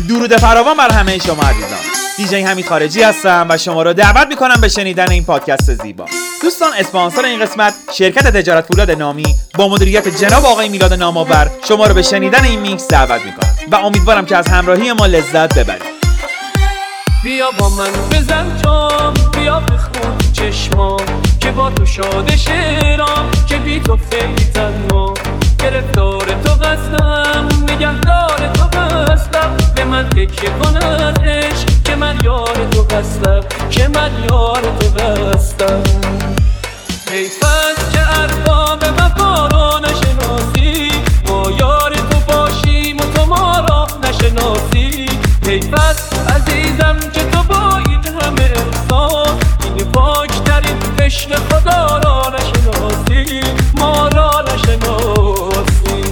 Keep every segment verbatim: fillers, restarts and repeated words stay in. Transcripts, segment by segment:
درود فراوان بر همه شما عزیزان. دیجی حمید خارجی هستم و شما رو دعوت میکنم به شنیدن این پادکست زیبا. دوستان، اسپانسر این قسمت شرکت تجارت فولاد نامی با مدیریت جناب آقای میلاد نامآور شما رو به شنیدن این میکس دعوت میکنم و امیدوارم که از همراهی ما لذت ببرید. بیا با من بزن جام، بیا بخون چشمام که با تو شاده شیرام، که بی تو خیلی تنها. گرفتار تو قصدم، نگهدار تو قصدم، به من تکیه کن از عشق که من یار تو قصدم، که من یار تو قصدم. حیف است که ارباب وفا را نشناسی، ما یار تو باشیم و تو ما را نشناسی. حیف است عزیزم که تو با این همه احسان، این پاکترین عشق خدا را نشناسی، ما را نشناسی.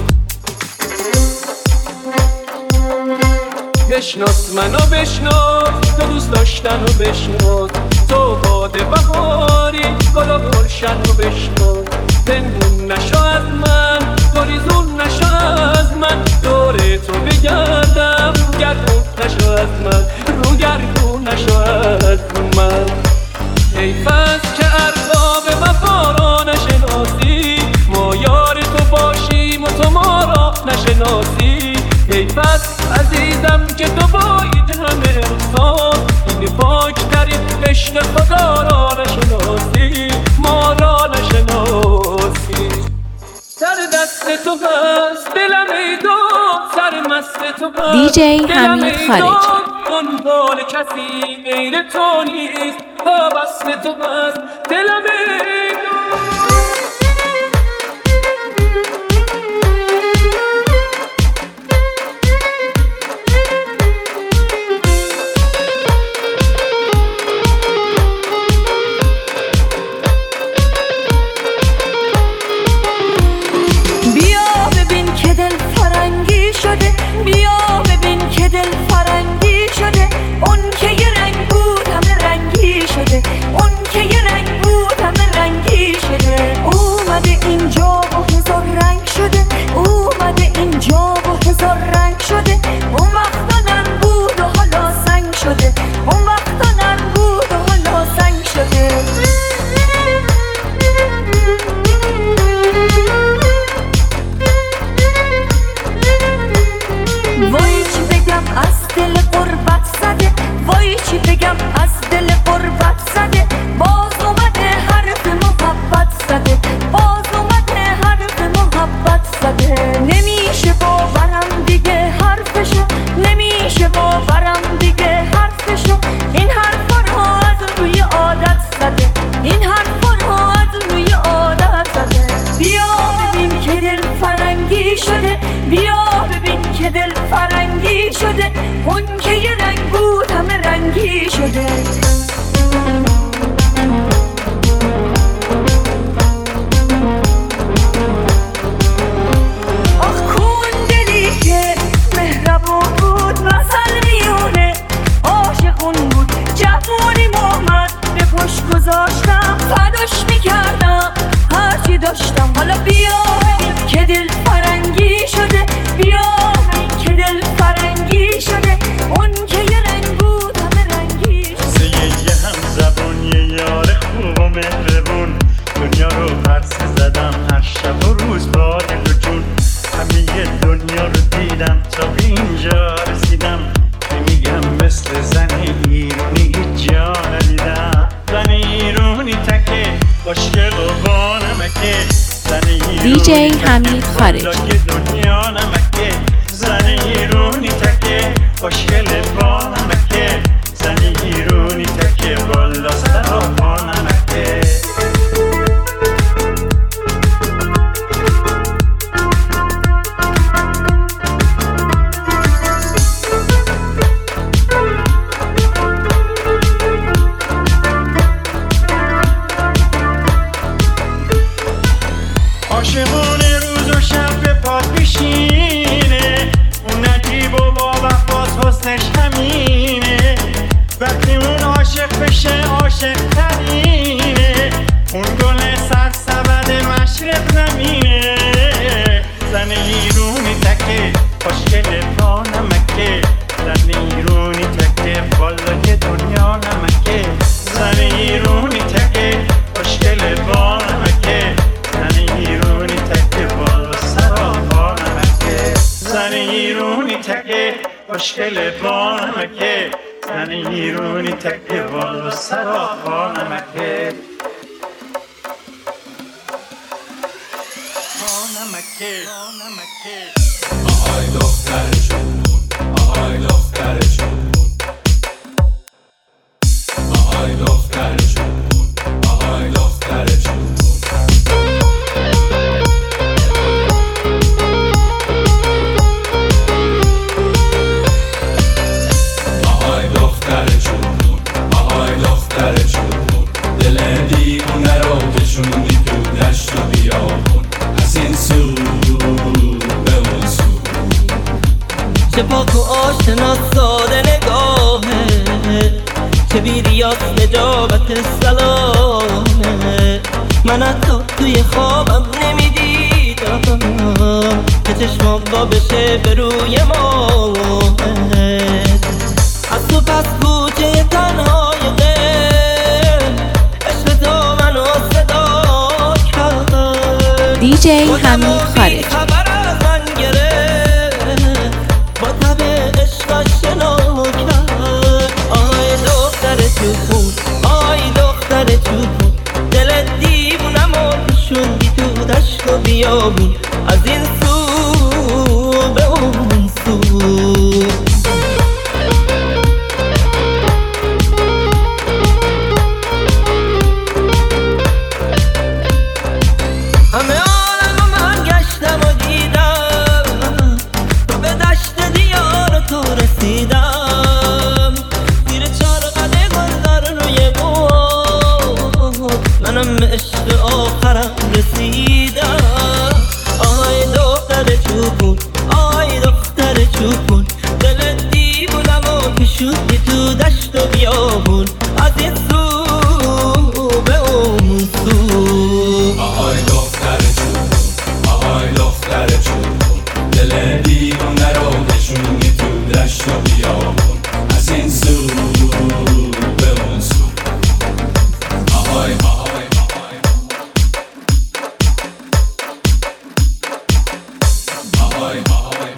بشناس منو بشناس، تو دوست داشتن رو بشناس، تو باد بهاری گل و گلشن رو بشناس. پنهون نشو از من، گریزون نشو از من، دور تو بگردم، گردون نشو از من، رو گردون نشو از من. حیف است که ارباب وفا را نشناسی، ما یار تو باشیم و تو ما را نشناسی. حیف است عزیزم که تو با این همه احسان، این پاکترین عشق خدا را نشناسی، ما را نشناسی. سر دست تو هست دلم ایدو، سر مست تو هست دیجی حمید خارجی. دنبال کسی غیر تو نیست، وابسته تو هست دلم ایدو. بیا ببین که دل فرنگی شده، اون که یه رنگ بود همه رنگی شده، اون که یه رنگ بود همه رنگی شده. اومده اینجا و هزار رنگ شده، اومده اینجا و هزار رنگ شده. اون وقتا نن بود و حالا سنگ شده، اون وقتا نن بود و حالا سنگ شده. وای چی بگم از دل غربت زده، وای چی بگم از دل غربت زده. باز اومده حرف محبت زده، باز اومده حرف محبت زده. نمیشه باورم دیگه حرفشو، نمیشه باورم دیگه حرفشو. این حرفا رو از روی عادت زده، این حرفا رو از روی عادت زده. بیا ببین که دل فرنگی شده، بیا ببین که دل فرنگی شده، اون که یه رنگ بود همه رنگی شده. آخ کون دلی که مهربون بود، مثل میونه عاشقون بود. جوونی محمد به پشت گذاشتم، فداش میکردم هرچی داشتم. حالا بیا ببین که دل فرنگی شده، بیا ببین که دل فرنگی شده، اون که یه رنگ بود همه رنگی شده. یه هم زبون یه یار خوب و مهربون، دنیا رو پرسه زدم هر شب و روز با دل و جون. همه دنیا رو دیدم تا به اینجا رسیدم، میگم مثل زن ایرونی جا ندیدم. زن ایرونی تکه خوشگل و با نمکه، زن ایرونی دیجی حمید خارجی. دنیا نمکه، زن ایرونی تکه خوشگل با نمکه، زن ایرونی تکه بالا سر و با نمکه. عاشقونه روز و شب به پا پیشینه، اون نجیب و با وفاس حسنش همینه. وقتی اون عاشق بشه عاشق ترینه، اون گل سرسبد مشرق زمینه. زن ایرونی تکه خوشگل با نمکه، زن خوشگل با نمکه زن ایرونی تکه بالا سراپا نمکه آهای دختر جون آهای دختر جون آهای دختر جون آهای دختر جون آهای دختر جون آهای دختر جون دل دیوونه رو کشوندی تو دشت و بیابون از این سو به اون سو چه پاک و آشنا ساده نگاهه چه بیریاست نجابت سلامه من حتی توی خوابم نمیدیدم که چشمام با بشه به روی ماهه از تو پس کوچه تنهای قلب عشق تو منو صدا کرد دی جی حمید خارجی خبر از من گرفت با تب عشق شنا کرد آی دختر چوبون آی دختر چوبون دل دیوونمو کشوندی تو دشت و بیابون از این سو به اون سو همه عالمو من گشتم و دیدم تو به دشت دیار تو رسیدم زیر چارقد گلدار روی بود منم به عشق آخرم رسیدم آی دختر چوبون آی دختر چوبون دل دیوونمو کشوندی تو دشت و بیابون از این سو به اون سو آهای دختر جون آهای دختر جون دل دیوونه رو کشوندی تو دشت و بیابون از این سو به اون سو آهای آهای آهای آهای آهای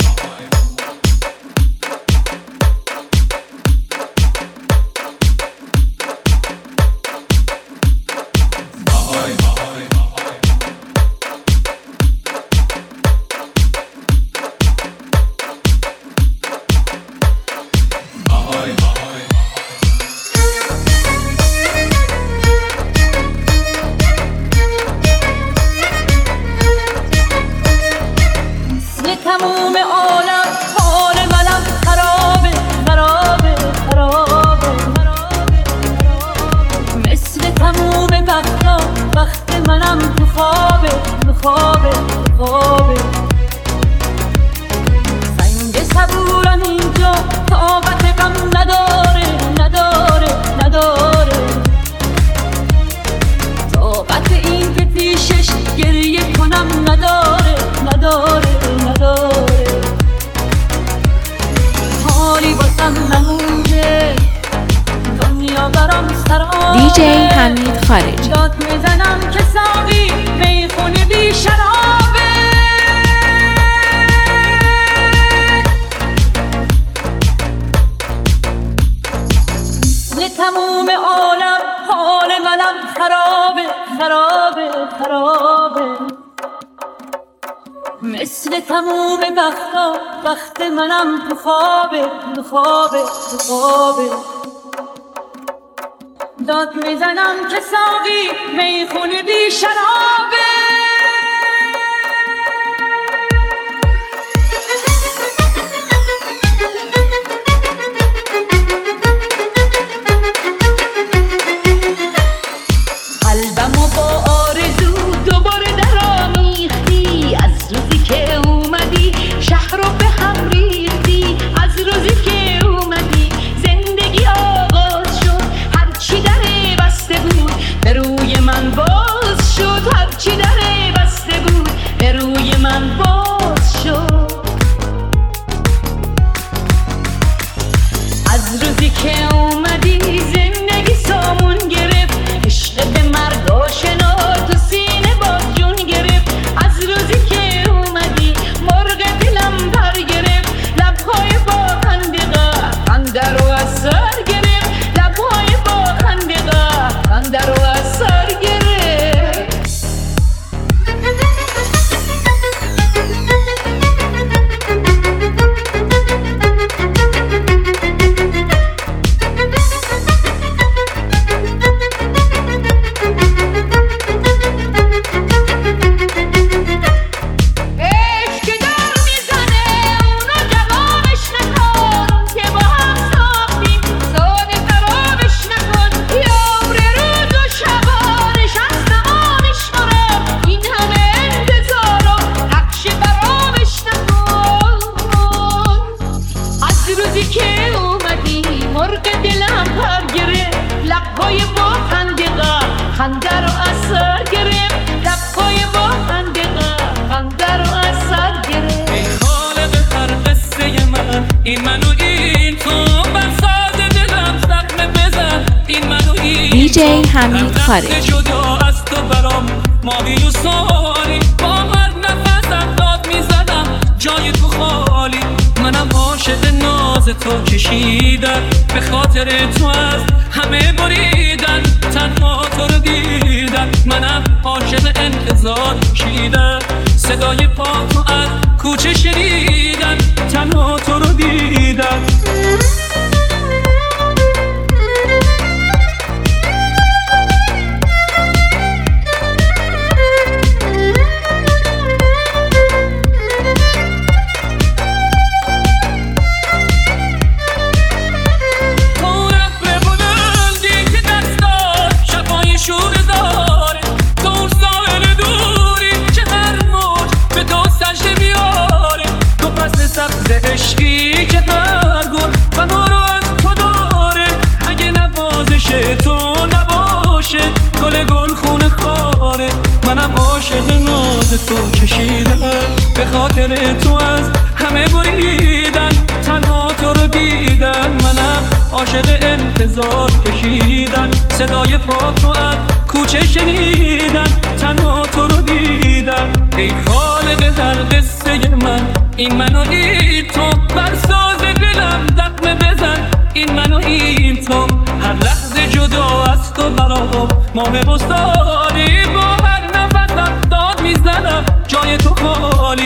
مثل تموم عالم حال منم خرابه خرابه خرابه مثل تموم وقتا وقت منم تو خوابه تو خوابه تو خوابه سنگ صبورم اینجا طاقت غم نداره نداره نداره طاقت این که پیشش گریه کنم نداره نداره نداره حالی باسم نمونده دنیا برام سرابه دی جی حمید خارجی داد میزنم که ساقی میخونه بی شرابه مثل تموم عالم حال منم خرابه خرابه خرابه مثل تموم وقتا وقت منم تو خوابه تو خوابه تو خوابه داد میزنم که ساقی میخونه بی شرابه قلبمو با آرزو دوباره درآمیختی از روزی که اومدی شهر رو به هم ریختی از روزی که اومدی زندگی آغاز شد هرچی دره بسته بود به روی من باز شد هرچی دره بسته بود به روی من باز شد از روزی که اومدی زندگی سامون گرفت عشق به مرگ آشنا تو سینه با جون گرفت از روزی که اومدی مرغ دلم پر گرفت لبهای با خنده دیجی حمید خارجی. جدا از تو برام ماهی و سالی، با هر نفسم داد میزدم جای تو خالی. منم عاشق ناز تو کشیدم، به خاطر تو از همه بریدن، تنها تو رو دیدم. منم عاشق انتظار کشیدم، صدای پا تو از کوچه شنیدم، تنها تو رو دیدم. عشقی که هر گل و ما رو از تو داره، اگه نوازش تو نباشه گل گل خونه خاره. منم عاشق ناز تو کشیدم، به خاطر تو از همه بریدن، تنها تو رو دیدن. منم عاشق انتظار کشیدن، صدای پا تو از کوچه شنیدن، تنها تو رو دیدن. ای خالق هر قصه من، این منو این تو، بر ساز دلم دقمه بزن، این منو این تو. هر لحظه جدا از تو برام ماه بستانی، با هر نفسم داد میزنم جای تو خالی.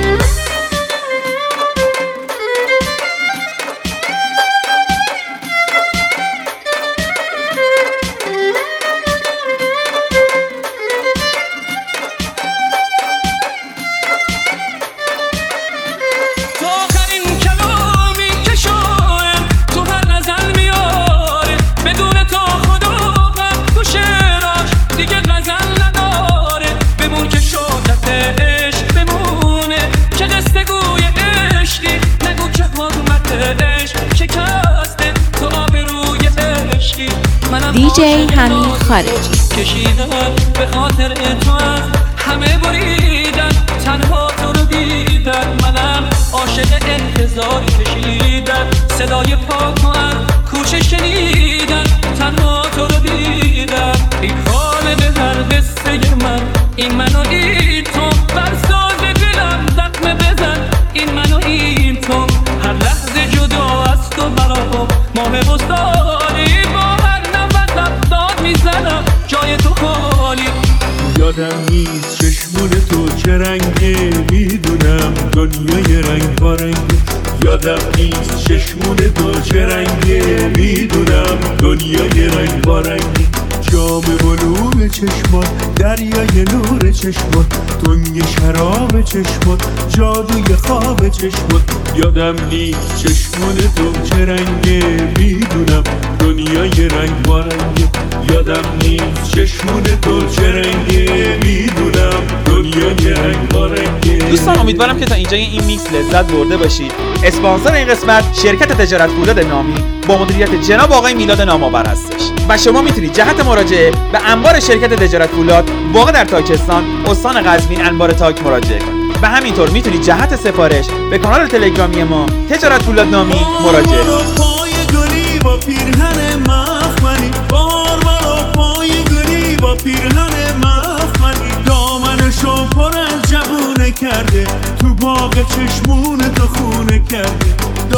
دیجی حمید خارجی. کشیدم به خاطر تو از همه بریدن، تنها تو رو دیدن. منم عاشق انتظار کشیدن، صدای پا تو از کوچه شنیدن، تنها تو رو دیدن. ای خالق هر قصه من، این منو این تو، بر ساز دلم دقمه بزن، این منو این تو. هر لحظه جدا از تو برام ماه بستانی، با هر نفسم داد میزنم جای تو خالی. یادم نیست چشمون تو چه رنگه، میدونم دنیای رنگ بارنگه. یادم نیست چشمون تو چه رنگه، میدونم دنیای رنگ بارنگه. جام بلور چشمات، دریای نور چشمات، تنگ شراب چشمات، جادوی خواب چشمات. یادم نیست چشمون تو چه رنگه، میدونم دنیای رنگ بارنگه. یادم نیست چشمون تو چه رنگه، میدونم دنیای رنگ بارنگه. دوستان امیدوارم که تا اینجای این میکس لذت برده باشید. اسپانسر این قسمت شرکت تجارت فولاد نامی با مدیریت جناب آقای میلاد نامآور هستش و شما میتونید جهت مراجعه به انبار شرکت تجارت فولاد واقع در تاکستان استان قزوین انبار تاک مراجعه کنید و همینطور میتونید جهت سفارش به کانال تلگرامی ما تجارت فولاد نامی مراجعه کنید. پای گلی با پیرهن مخملی، بار برا پای گلی با پیرهن مخملی. دامنشو پر از جوونه کرده، تو باغ چشمون تو خونه کرده.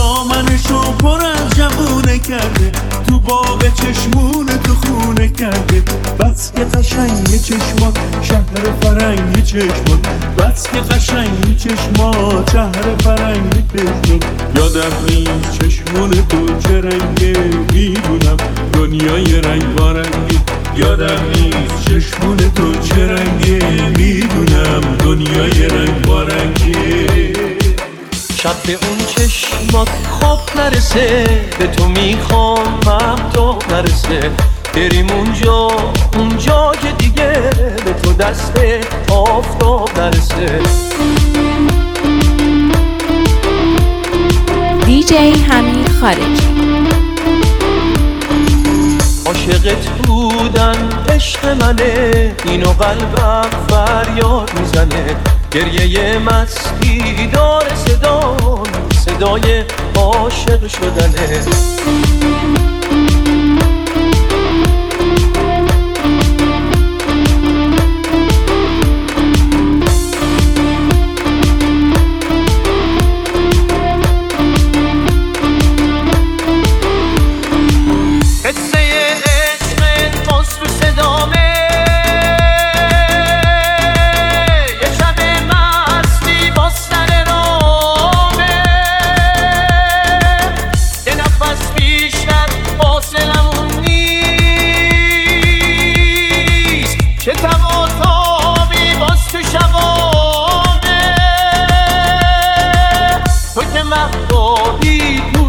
دامنشو پر از جوونه کرده، تو باغ چشمون تو خونه کرده. بس که قشنگ چشمات، شهر فرنگ چشمات، بس که قشنگ چشمات، شهر فرنگ چشمات. یادم نیست چشمون تو چه رنگه، میدونم دنیای رنگ بارنگه. یادم نیست چشمون تو چه رنگه، میدونم دنیای رنگ بارنگه. شب به اون چشمات خواب نرسه، به تو میخوام مهدا نرسه. بریم اونجا اونجا که دیگه به تو دست آفتاب نرسه. دیجی حمید خارجی. عاشقت بودن عشق منه، اینو قلبم فریاد میزنه. گریه مستی داره صدا، صدای عاشق شدنه.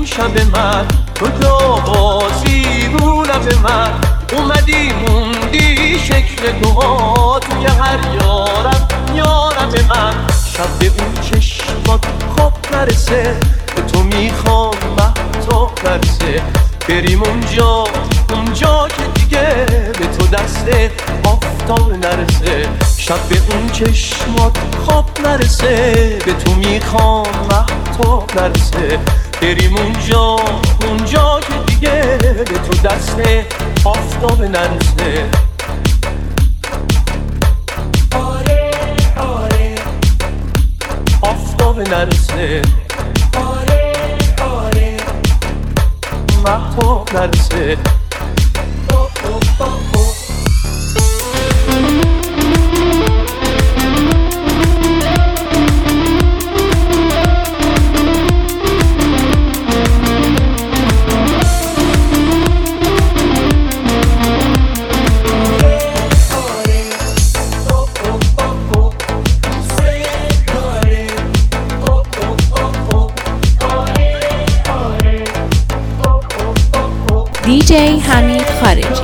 شب من کجا بازی رو لب من اومدی موندی شکل دعا توی هر یارم یارم من شب به اون چشمات خواب نرسه به تو میخوام مهتاب نرسه بریم اونجا اونجا که دیگه به تو دست آفتاب نرسه شب به اون چشمات خواب نرسه به تو میخوام مهتاب نرسه بریم اونجا اونجا که دیگه به تو دست آفتاب نرسه آره آره آفتاب نرسه آره آره مهتاب نرسه دیجی حمید خارجی.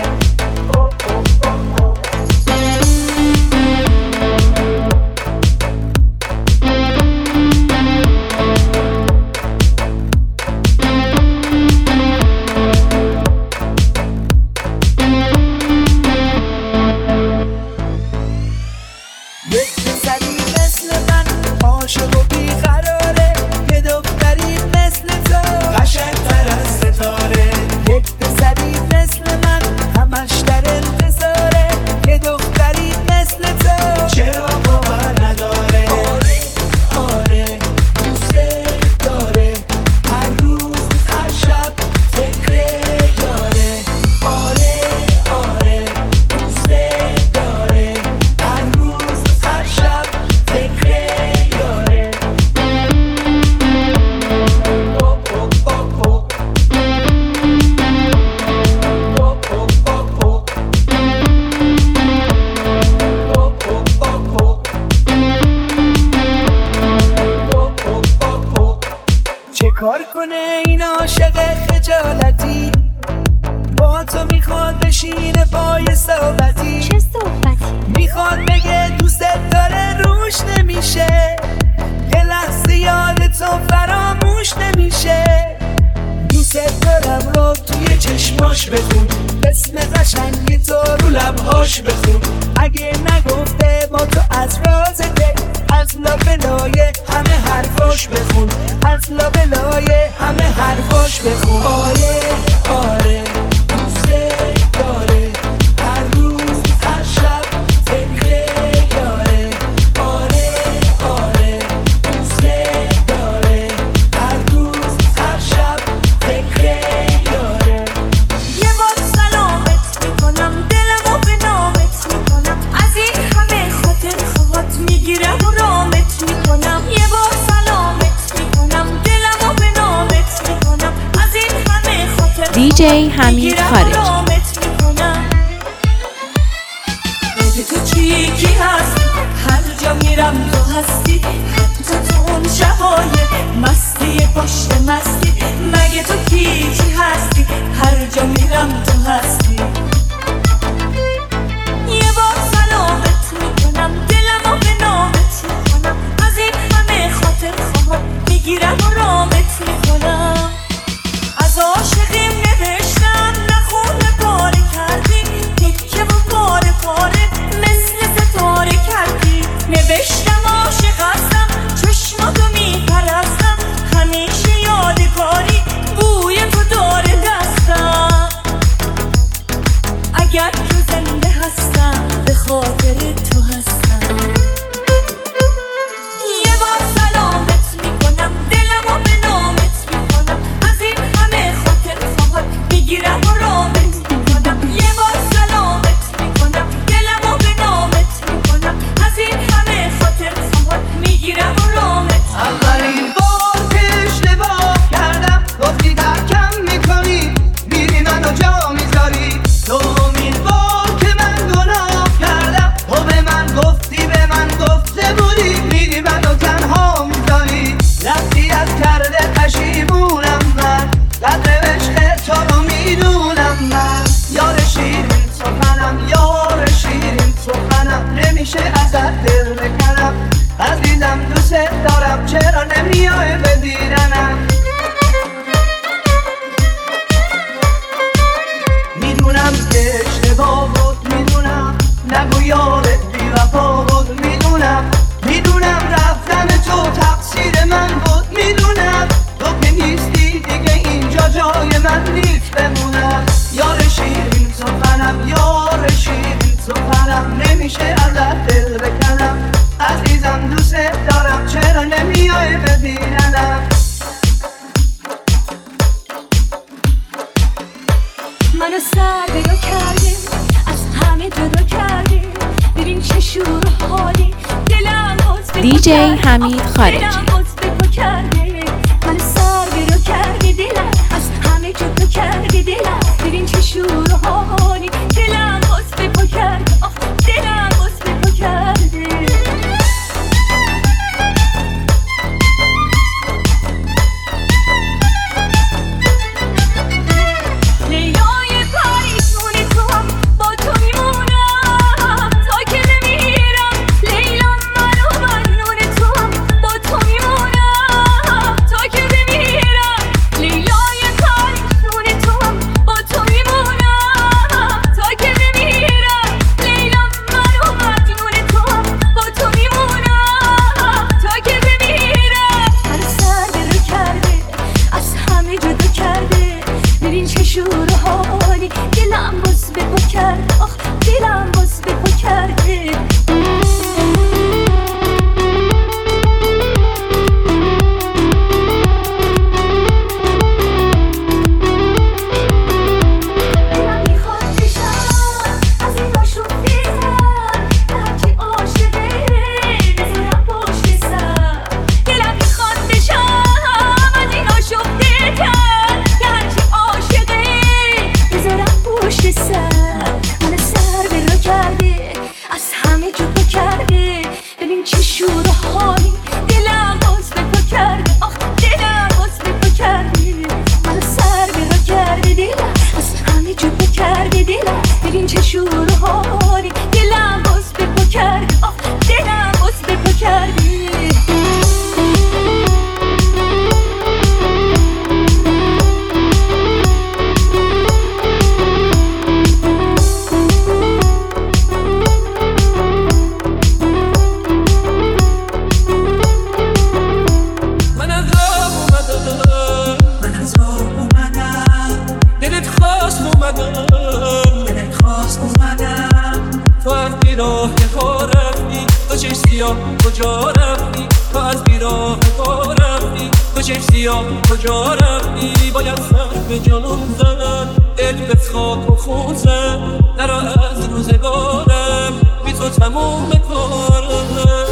کار کنه این عاشق خجالتی با تو میخواد بشینه پای صحبتی چه صحبتی؟ میخواد بگه دوستت داره روش نمیشه یه لحظه یاد تو فراموش نمیشه دوستت دارم رو توی چشماش بخون اسم قشنگ تو رو لبهاش بخون اگه نگفته با تو از راز دل از لابلای همه حرفاش بخون از لابلای همه حرفاش بخون آره آره دوست داره هر روز هر شب فکر یاره آره آره دوست داره هر روز هر شب فکر یاره یه بار سلامت میکنم دلمو به نامت میکنم از این همه خاطر خواهات میگیرم و رامت میکنم یه بار سلامت میکنم دلمو به نامت میکنم از این همه خاطر دیجی حمید خارجی. بده تو چی کی هستی هر جا میرم تو هستی حتی تو اون شبای مستی پشت مستی مگه تو کی کی هستی هر جا میرم تو هستی یه بار سلامت میکنم دلمو به نامت میکنم از این همه خاطر خواهد میگیرم و رامت میکنم از عاشقیم نوشتم نخونه پاره کردی تکه و پاره پاره مثل ستاره کردی نوشتم عاشق هستم چشماتو میپرستم همیشه یادگاری بوی تو داره دستم چرا نمیای ببیننم؟ میدونم که اشتباه بود، میدونم نگو یادت بی وفا بود، میدونم میدونم رفتن تو تقصیر من بود، میدونم تو که نیستی دیگه اینجا جای من نیست بمونم. یار شیرین سخنم، یار شیرین سخنم، نمیشه ازت دل بکنم. عزیزم دوست دارم، چرا نمیای ببیننم؟ منو سر بگا کردی، از همه جدا کردی، ببین چه شور و حالی، دلم باز بگو دی جی حمید خارجی. دلم باز بگو کردی، منو سر بگا کردی، دلم از همه جدا کردی، دلم ببین چه شور و حالی، دلم باز بگو کردی، آخ دلم باز بگو کردی. کجا رفتی باید سر به جنون زد، دل به خاک و خون زد، نرا از روزگارم بی تو تموم کارم.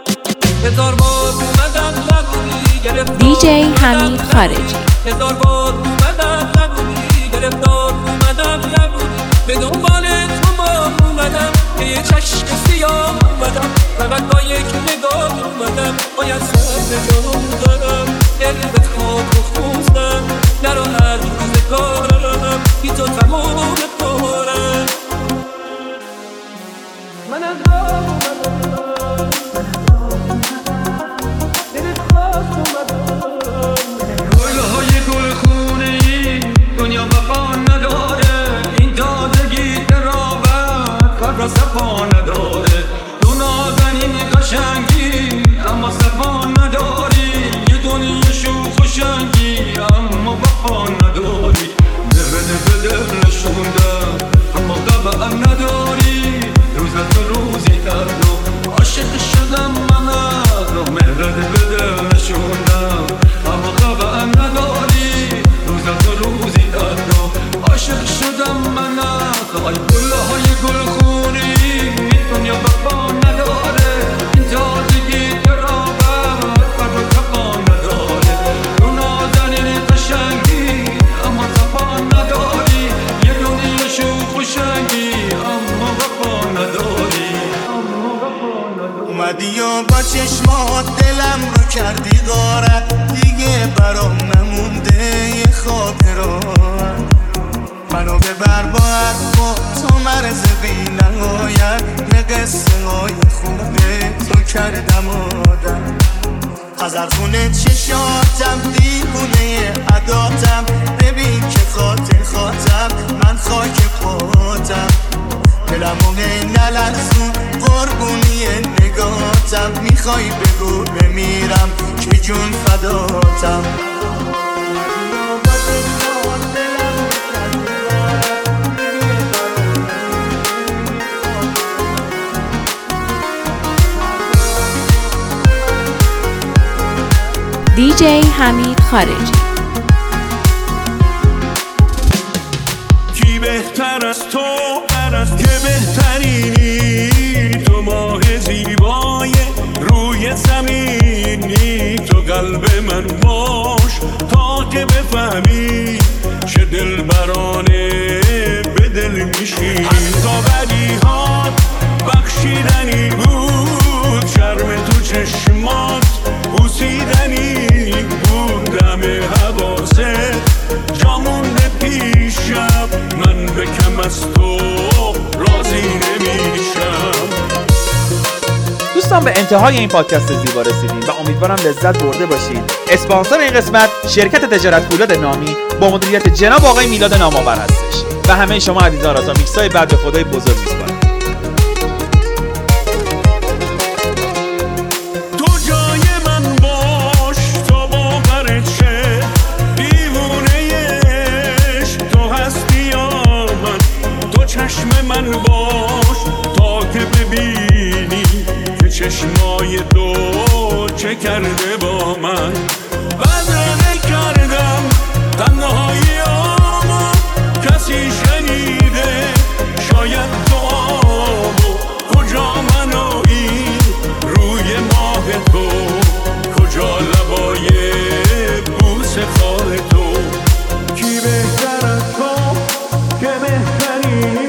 هزار بار اومدم نبودی گرفتار، دی جی حمید خارجی. هزار بار اومدم نبودی گرفتار، اومدم نبودی به دنبال تو ما اومدم، به یه چشم سیاه اومدم، فقط با یک نگاه اومدم، باید سر به جنون زدم، دل به خاک و خون زدم، نرا هر روزگارم بی تو تموم کارم. من از راه اومدم، دلت خواست اومدم، گلهای گل خونه ای دنیا وفا نداره، این تازگی تراوت قبر صفا نداره، تو نازنین قشنگی اما صفا نداری، یه دنیا شوخ و شنگی اما وفا نداری، بده بده نشوندم اما طبعا نداری، روز تو روزی تردو عاشق شدم من از رو، مهرد بده نشوندم اما طبعا نداری، روز تو روزی تردو عاشق شدم من از آی گلهای گل خونی، دنیا وفا نداره، این تازگی تراوت قدر و تفا نداره، تو نازنین قشنگی اما صفا نداری، یه دنیا شوخ و شنگی اما وفا نداری. اومدی و با چشمات دلم رو کردی غارت، دیگه برام نمونده یه خاطرات، منو ببر باید با تو مرز بی نهایت، یه قصه های خوبه تو کردم آدم، خزرخونه چشاتم دیوونه عداتم ببین که خاطر خاطر من خاک پاتم دلمو نلرزون قربونی نگاتم میخوای بگو بمیرم که جون فداتم دی جی حمید خارجی. کی بهتر از تو که بهترینی تو ماه زیبای روی زمینی تو قلب من باش تا که بفهمی چه دلبرانه به دل میشی حتی بدیهات بخشیدنی بود شرم تو چشمات بوسیدنی بود دم حواسه جامونده پیشم من به کم از تو راضی نمیشم. دوستان به انتهای این پادکست زیبا رسیدیم و امیدوارم لذت برده باشید. اسپانسر این قسمت شرکت تجارت فولاد نامی با مدیریت جناب آقای میلاد نامآور هستش و همه شما عزیزان را تا میکسای بعد به خدای بزرگ میسپارم. چشم من باش تا که ببینی که چشمای تو چه کرده با من بدرنه کردم تنهاییامو کسی شنیده شاید دعامو کجا منایی روی ماه تو کجا لبای بوس خواه تو کی بهتر از تو که بهتری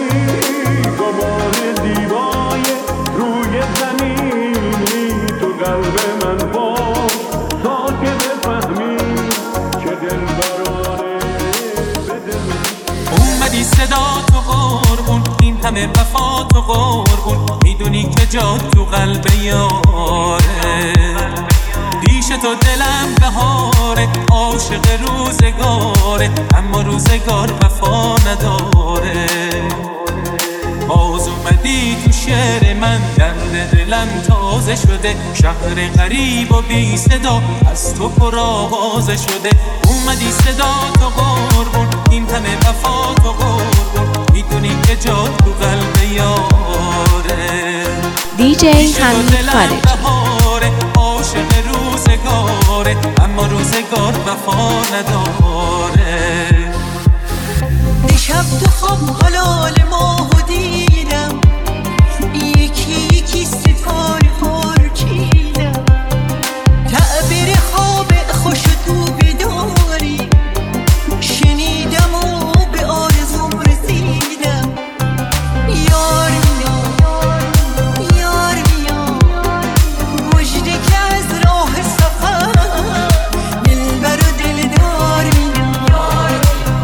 صدا تو قربون این همه وفا تو قربون میدونی که جا تو قلب یاره پیش تو دلم بهاره عاشق روزگاره اما روزگار وفا نداره باز اومدی تو شعر من درد دلم تازه شده شهر غریب و بی صدا از تو پر آوازه شده اومدی صدا تو قربون این همه وفا تو قربون میدونی که جا تو قلب یاره دی جی حمید خارجی. عاشق روزگاره اما روزگار وفا نداره دیشب تو خواب حلال ماهو دیدم یکی یکی ستاره خورشیدم تعبیر خواب خوش تو بیداری شنیدم و به آرزوم رسیدم یار میام یار میام مژده که از راه سفر دلبر و دلدار میام یار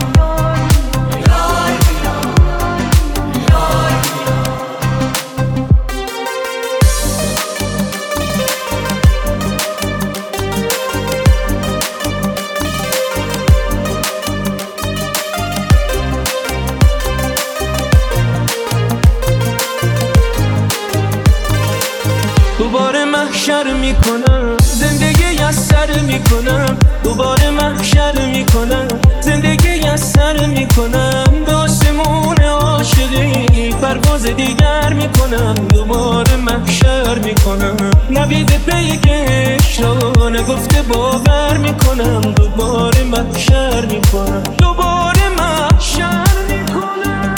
دوباره محشر میکنم زندگی از سر میکنم دوباره محشر میکنم زندگی از سر میکنم به آسمون عاشقی پرواز دیگر میکنم دوباره محشر میکنم نوید پیکش را نگفته باور میکنم دوباره محشر میکنم دوباره محشر میکنم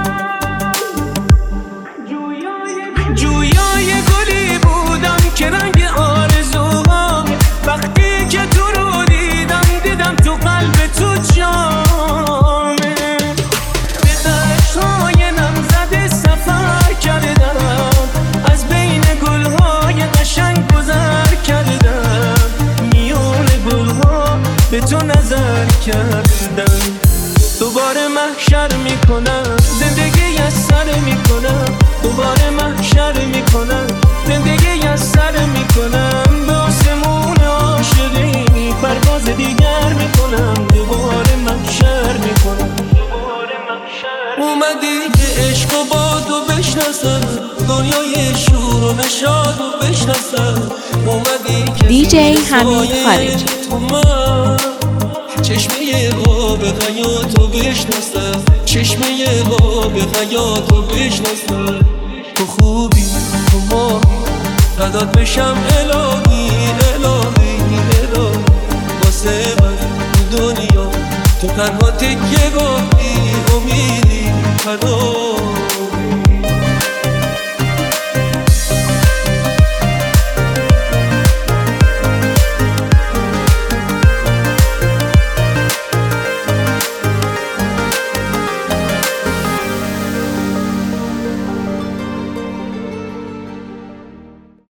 جویای گلی بودم که رنگ آرزوام وقتی که تو رو دیدم دیدم تو قلب تو جامه به قشای نمزده سفر کردم از بین گلهای قشنگ گذر کردم میون گلها به تو نظر کردم دوباره محشر میکنم زندگی از سر میکنم دوباره محشر میکنم زندگی از سر میکنم به آسمون دیگر میکنم دوباره من شر میکنم اومدی که عشق و بادو بشناسم دنیای شور و نشاد و بشناسم اومدی که دی جی حمید خارجی تو من چشمه آب حیاتو بشناسم چشمه آب حیاتو بشناسم تو خوبی تو ماهی فدات بشم الهی الهی الهی واسه من دنیا تو تنها تکیه گاهی امیدی پناه